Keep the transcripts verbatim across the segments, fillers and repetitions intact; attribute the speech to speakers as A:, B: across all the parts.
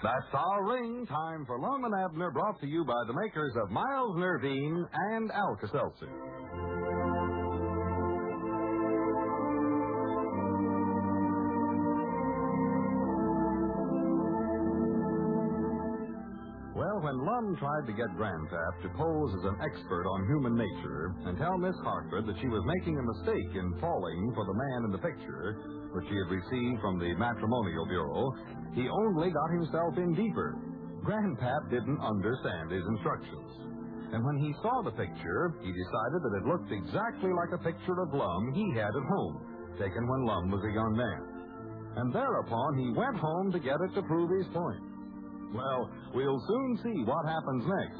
A: That's our ring. Time for Lum and Abner, brought to you by the makers of Miles Nervine and Alka-Seltzer. Well, when Lum tried to get Grandpap to pose as an expert on human nature and tell Miss Hartford that she was making a mistake in falling for the man in the picture, which he had received from the Matrimonial Bureau, he only got himself in deeper. Grandpap didn't understand his instructions. And when he saw the picture, he decided that it looked exactly like a picture of Lum he had at home, taken when Lum was a young man. And thereupon he went home to get it to prove his point. Well, we'll soon see what happens next.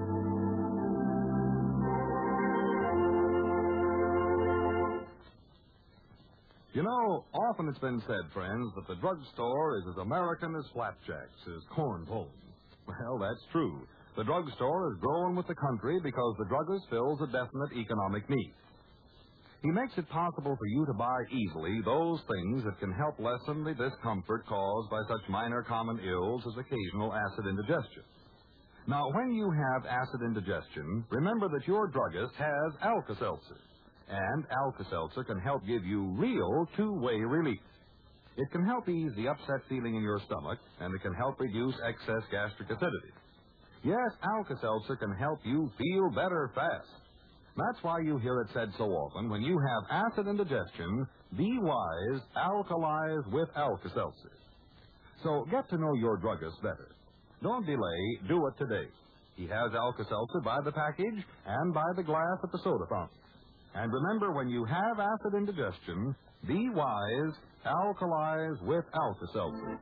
A: You know, often it's been said, friends, that the drugstore is as American as flapjacks, as corn pone. Well, that's true. The drugstore is growing with the country because the druggist fills a definite economic need. He makes it possible for you to buy easily those things that can help lessen the discomfort caused by such minor common ills as occasional acid indigestion. Now, when you have acid indigestion, remember that your druggist has Alka-Seltzer. And Alka-Seltzer can help give you real two-way relief. It can help ease the upset feeling in your stomach, and it can help reduce excess gastric acidity. Yes, Alka-Seltzer can help you feel better fast. That's why you hear it said so often, when you have acid indigestion, be wise, alkalize with Alka-Seltzer. So get to know your druggist better. Don't delay, do it today. He has Alka-Seltzer by the package and by the glass at the soda fountain. And remember, when you have acid indigestion, be wise, alkalize with Alka-Seltzer.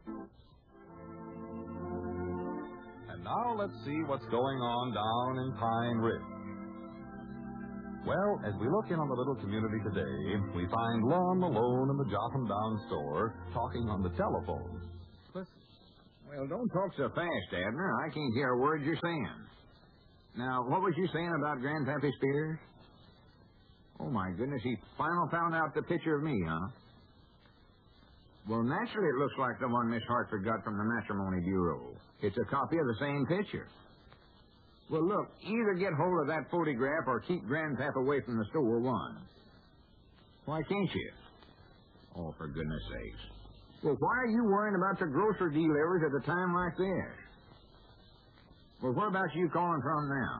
A: And now let's see what's going on down in Pine Ridge. Well, as we look in on the little community today, we find Lum alone in the Jotham Down store, talking on the telephone.
B: Listen. Well, don't talk so fast, Abner. I can't hear a word you're saying. Now, what was you saying about Grandpappy Spears? Oh, my goodness, he finally found out the picture of me, huh? Well, naturally, it looks like the one Miss Hartford got from the Matrimony Bureau. It's a copy of the same picture. Well, look, either get hold of that photograph or keep Grandpap away from the store, one. Why can't you? Oh, for goodness sakes. Well, why are you worrying about the grocery delivers at a time like this? Well, whereabouts are you calling from now?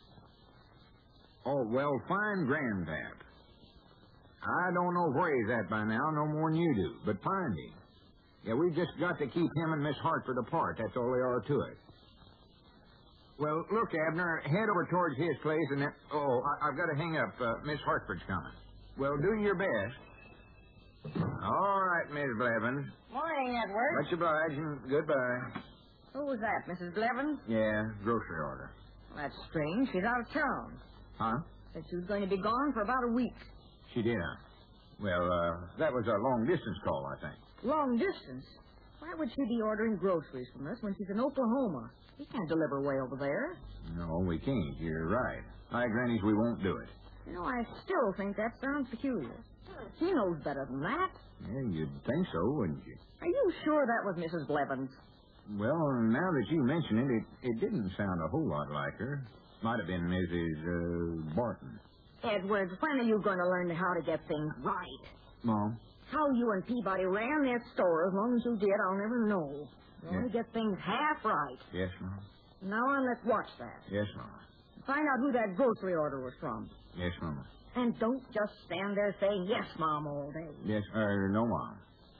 B: Oh, well, find Grandpap. I don't know where he's at by now, no more than you do, but find him. Yeah, we've just got to keep him and Miss Hartford apart. That's all there are to it. Well, look, Abner, head over towards his place and then... Oh, I, I've got to hang up. Uh, Miss Hartford's coming. Well, do your best. All right, Miss Blevins.
C: Morning, Edward.
B: Much obliged and goodbye.
C: Who was that, Missus Blevins?
B: Yeah, grocery order.
C: Well, that's strange. She's out of town.
B: Huh?
C: Said she was going to be gone for about a week.
B: She did, huh? Well, uh, that was a long-distance call, I think.
C: Long distance? Why would she be ordering groceries from us when she's in Oklahoma? We can't deliver way over there.
B: No, we can't. You're right. Hi, Grannies, we won't do it.
C: You know, I still think that sounds peculiar. She knows better than that.
B: Yeah, you'd think so, wouldn't you?
C: Are you sure that was Missus Blevins?
B: Well, now that you mention it, it, it didn't sound a whole lot like her. Might have been Missus Uh, Barton.
C: Edwards, when are you going to learn how to get things right?
B: Mom?
C: How you and Peabody ran this store, as long as you did, I'll never know. You
B: Yeah.
C: only get things half right.
B: Yes, Mom.
C: Now on, let's watch that.
B: Yes, Mom.
C: Find out who that grocery order was from.
B: Yes, Mom.
C: And don't just stand there saying, yes, Mom, all day.
B: Yes, uh, no, Mom.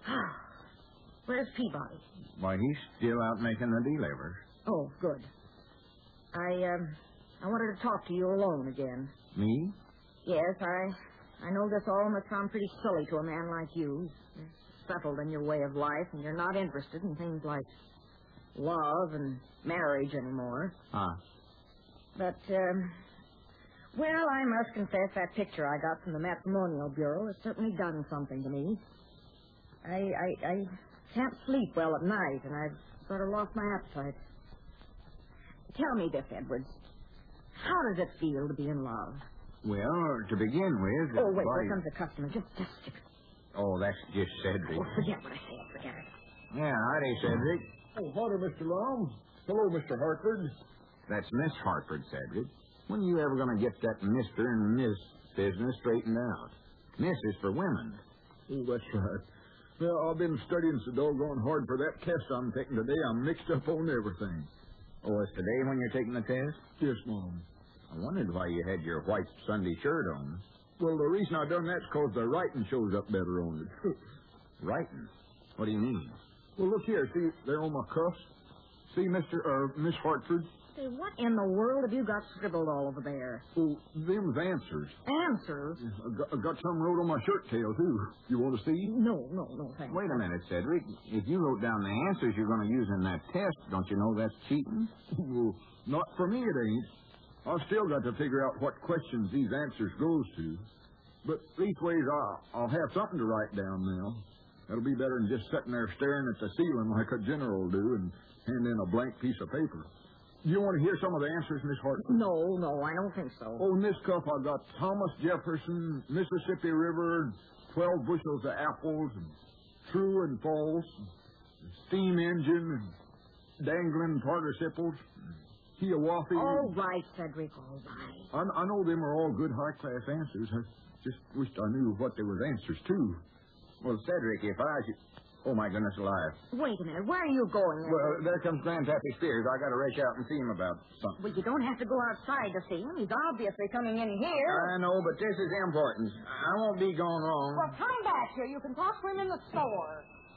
C: Where's Peabody?
B: Why, he's still out making the delivers.
C: Oh, good. I, um, I wanted to talk to you alone again.
B: Me?
C: Yes, I... I know this all must sound pretty silly to a man like you. You're settled in your way of life, and you're not interested in things like love and marriage anymore.
B: Huh?
C: But, um, well, I must confess that picture I got from the Matrimonial Bureau has certainly done something to me. I, I, I can't sleep well at night, and I've sort of lost my appetite. Tell me this, Edwards. How does it feel to be in love?
B: Well, to begin with...
C: Oh, wait,
B: body...
C: here comes the customer. Just, just...
B: Oh, that's just Cedric.
C: Oh, forget what I said. Forget it.
B: Yeah, howdy, Cedric.
D: Oh, hello, Mister Long. Hello, Mister Hartford.
B: That's Miss Hartford, Cedric. When are you ever going to get that Mister and Miss business straightened out? Miss is for women.
D: Oh, that's right. Well, I've been studying so doggone hard for that test I'm taking today. I'm mixed up on everything.
B: Oh, it's today when you're taking the test?
D: Yes, Mom.
B: I wondered why you had your white Sunday shirt on.
D: Well, the reason I done that's because the writing shows up better on it.
B: Writing? What do you mean?
D: Well, look here. See, they're on my cuffs. See, Mister or Miss Hartford?
C: Say, what in the world have you got scribbled all over there?
D: Oh, them's answers.
C: Answers?
D: I got, I got some wrote on my shirt tail, too. You want to see?
C: No, no, no, thanks.
B: Wait a minute, Cedric. If you wrote down the answers you're going to use in that test, don't you know that's cheating?
D: Well, not for me, it ain't. I've still got to figure out what questions these answers goes to. But leastways, I'll, I'll have something to write down now. That'll be better than just sitting there staring at the ceiling like a general will do and hand in a blank piece of paper. Do you want to hear some of the answers, Miss Hartford?
C: No, no, I don't think so.
D: Oh, in this cup I got Thomas Jefferson, Mississippi River, twelve bushels of apples, and true and false, and steam engine, and dangling participles, and Hiawathi.
C: All right, Cedric, all right.
D: I, I know them are all good high-class answers. I just wished I knew what they was answers to.
B: Well, Cedric, if I should... Oh, my goodness alive.
C: Wait a minute. Where are you going?
B: Well, there comes Grandpappy Spears. I got to rush out and see him about something.
C: Well, you don't have to go outside to see him. He's obviously coming in here.
B: I know, but this is important. I won't be going long.
C: Well, come back here. You can talk to him in the store.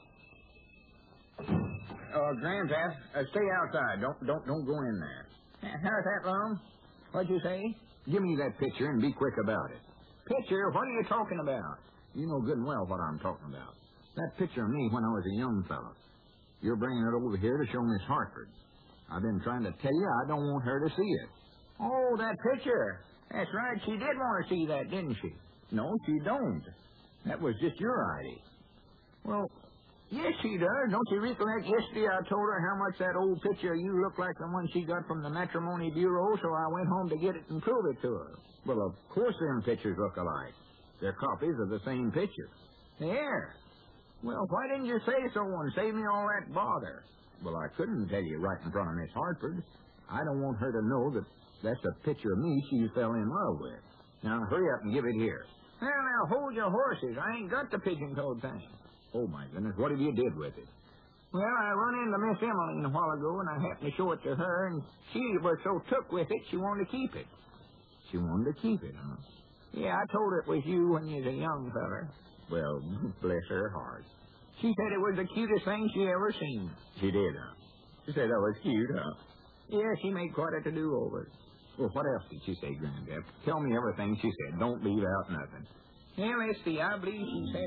B: Uh, Grandpap, uh, stay outside. Don't, don't, don't go in there. How's that, Lum? What'd you say? Give me that picture and be quick about it. Picture? What are you talking about? You know good and well what I'm talking about. That picture of me when I was a young fellow. You're bringing it over here to show Miss Hartford. I've been trying to tell you I don't want her to see it. Oh, that picture. That's right. She did want to see that, didn't she? No, she don't. That was just your idea. Well, yes, she does. Don't you recollect yesterday I told her how much that old picture of you looked like the one she got from the Matrimony Bureau, so I went home to get it and prove it to her. Well, of course them pictures look alike. They're copies of the same picture. There. Well, why didn't you say so and save me all that bother? Well, I couldn't tell you right in front of Miss Hartford. I don't want her to know that that's a picture of me she fell in love with. Now, hurry up and give it here. Well, now, hold your horses. I ain't got the pigeon-toed thing. Oh, my goodness, what have you did with it? Well, I run into Miss Emmeline a while ago, and I happened to show it to her, and she was so took with it, she wanted to keep it. She wanted to keep it, huh? Yeah, I told her it was you when you was a young feller. Well, bless her heart. She said it was the cutest thing she ever seen. She did, huh? She said that was cute, huh? Yeah, she made quite a to-do over it. Well, what else did she say, Granddad? Tell me everything she said. Don't leave out nothing. Yeah, let's see. I believe she said...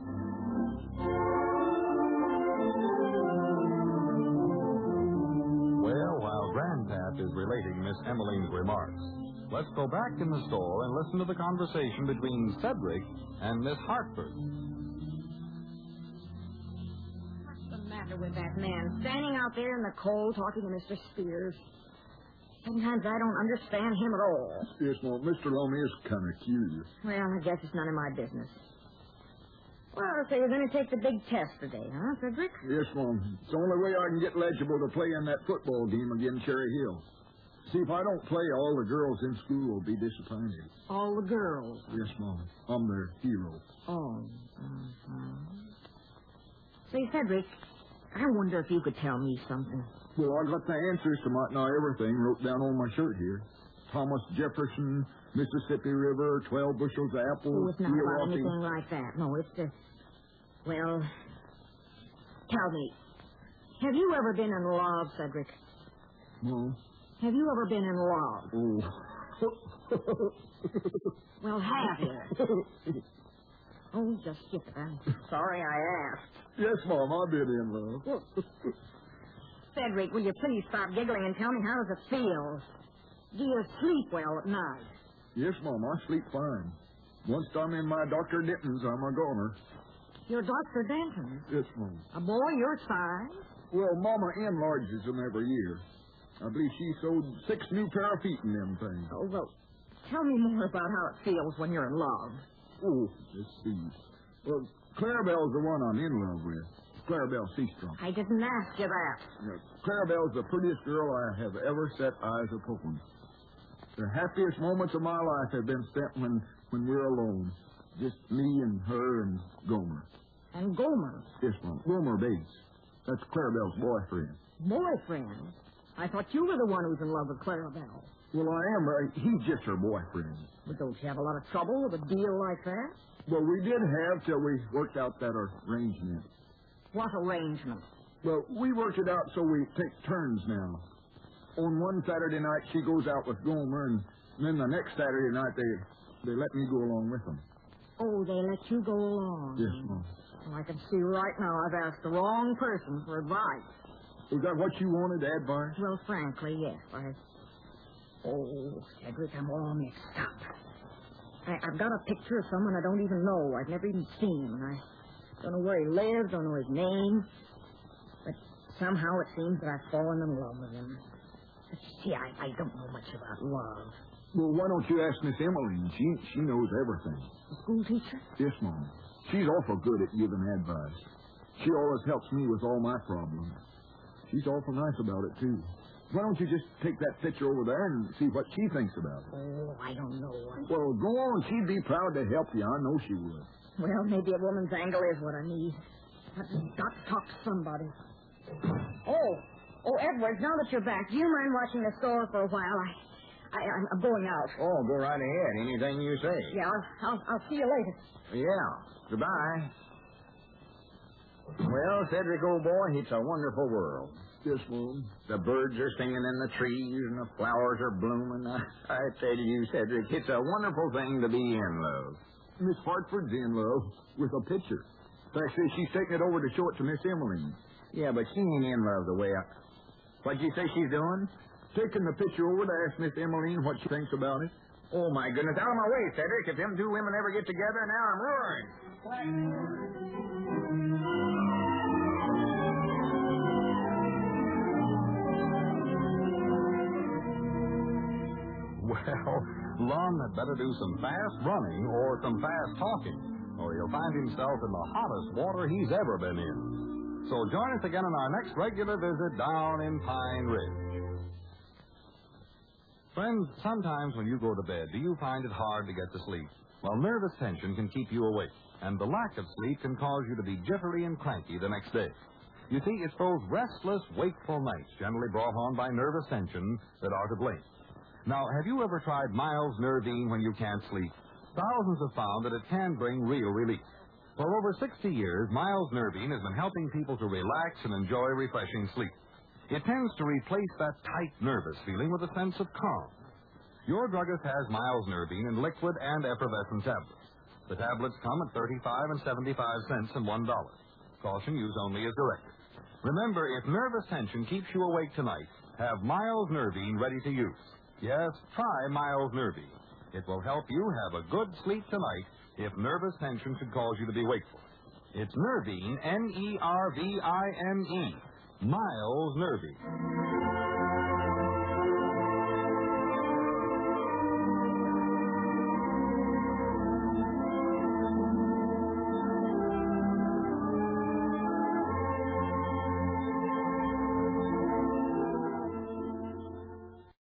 A: Well, while Grandpap is relating Miss Emmeline's remarks, let's go back in the store and listen to the conversation between Cedric and Miss Hartford.
C: What's the matter with that man standing out there in the cold talking to Mister Spears? Sometimes I don't understand him at all.
D: Yes, Mom. Mister Long is kind of curious.
C: Well, I guess it's none of my business. Well, so you're going to take the big test today, huh, Cedric?
D: Yes, Mom. It's the only way I can get legible to play in that football game against Cherry Hill. See, if I don't play, all the girls in school will be disappointed.
C: All the girls?
D: Yes, Mom. I'm their hero.
C: Oh. Uh-huh. Say, Cedric, I wonder if you could tell me something.
D: Well, I got the answers to my, now everything wrote down on my shirt here. Thomas Jefferson, Mississippi River, twelve bushels of apples.
C: Oh, it's not about anything like that. No, it's just... Well, tell me, have you ever been in love, Cedric?
D: No.
C: Have you ever been in love?
D: Oh.
C: Well, have you? Oh, just skip it. I'm sorry I asked.
D: Yes, Mom, I've been in love.
C: Well, Cedric, will you please stop giggling and tell me how does it feel? Do you sleep well at night?
D: Yes, Mom, I sleep fine. Once I'm in my Doctor Denton's, I'm a goner.
C: You're Doctor Denton?
D: Yes, Mom.
C: A boy your size?
D: Well, Mama enlarges them every year. I believe she sewed six new pair of feet in them things.
C: Oh, well, tell me more about how it feels when you're in love.
D: Oh, let's see. Well, Clarabelle's the one I'm in love with. Clarabelle Seastrom.
C: I didn't ask you that.
D: Now, Clarabelle's the prettiest girl I have ever set eyes upon. The happiest moments of my life have been spent when, when we're alone. Just me and her and Gomer.
C: And Gomer?
D: Yes, Mom. Gomer Bates. That's Clarabelle's boyfriend.
C: Boyfriend? I thought you were the one who's in love with Clarabelle.
D: Well, I am, but he's just her boyfriend.
C: But don't you have a lot of trouble with a deal like that?
D: Well, we did have till we worked out that arrangement.
C: What arrangement?
D: Well, we worked it out so we take turns now. On one Saturday night, she goes out with Gomer, and then the next Saturday night, they they let me go along with them.
C: Oh, they let you go along?
D: Yes, Mom.
C: Well, I can see right now I've asked the wrong person for advice.
D: Was that what you wanted, advice?
C: Well, frankly, yes. I... Oh, Cedric, I'm all mixed up. I, I've got a picture of someone I don't even know. I've never even seen him. I don't know where he lives, don't know his name. But somehow it seems that I've fallen in love with him. But see, I, I don't know much about love.
D: Well, why don't you ask Miss Emmeline? She she knows everything.
C: The school teacher?
D: Yes, Mom. She's awful good at giving advice. She always helps me with all my problems. She's awful nice about it, too. Why don't you just take that picture over there and see what she thinks about it?
C: Oh, I don't know.
D: Well, go on. She'd be proud to help you. I know she would.
C: Well, maybe a woman's angle is what I need. I've got to talk to somebody. Oh, oh, Edwards, now that you're back, do you mind watching the store for a while? I, I, I'm going out.
B: Oh, go right ahead. Anything you say.
C: Yeah, I'll, I'll, I'll see you later.
B: Yeah. Goodbye. Well, Cedric, old boy, it's a wonderful world.
D: Yes, Mom.
B: The birds are singing in the trees and the flowers are blooming. I, I tell you, Cedric, it's a wonderful thing to be in love.
D: Miss Hartford's in love with a picture. In fact, she's taking it over to show it to Miss Emmeline.
B: Yeah, but she ain't in love the way I... What'd you say she's doing?
D: Taking the picture over to ask Miss Emmeline what she thinks about it.
B: Oh, my goodness. Out of my way, Cedric. If them two women ever get together, now I'm ruined.
A: Well, Lon had better do some fast running or some fast talking, or he'll find himself in the hottest water he's ever been in. So join us again on our next regular visit down in Pine Ridge. Friends, sometimes when you go to bed, do you find it hard to get to sleep? Well, nervous tension can keep you awake, and the lack of sleep can cause you to be jittery and cranky the next day. You see, it's those restless, wakeful nights, generally brought on by nervous tension, that are to blame. Now, have you ever tried Miles Nervine when you can't sleep? Thousands have found that it can bring real relief. For over sixty years, Miles Nervine has been helping people to relax and enjoy refreshing sleep. It tends to replace that tight, nervous feeling with a sense of calm. Your druggist has Miles Nervine in liquid and effervescent tablets. The tablets come at thirty-five and seventy-five cents and one dollar. Caution, use only as directed. Remember, if nervous tension keeps you awake tonight, have Miles Nervine ready to use. Yes, try Miles Nervine. It will help you have a good sleep tonight if nervous tension should cause you to be wakeful. It's Nervine, N E R V I N E. Miles Nervine.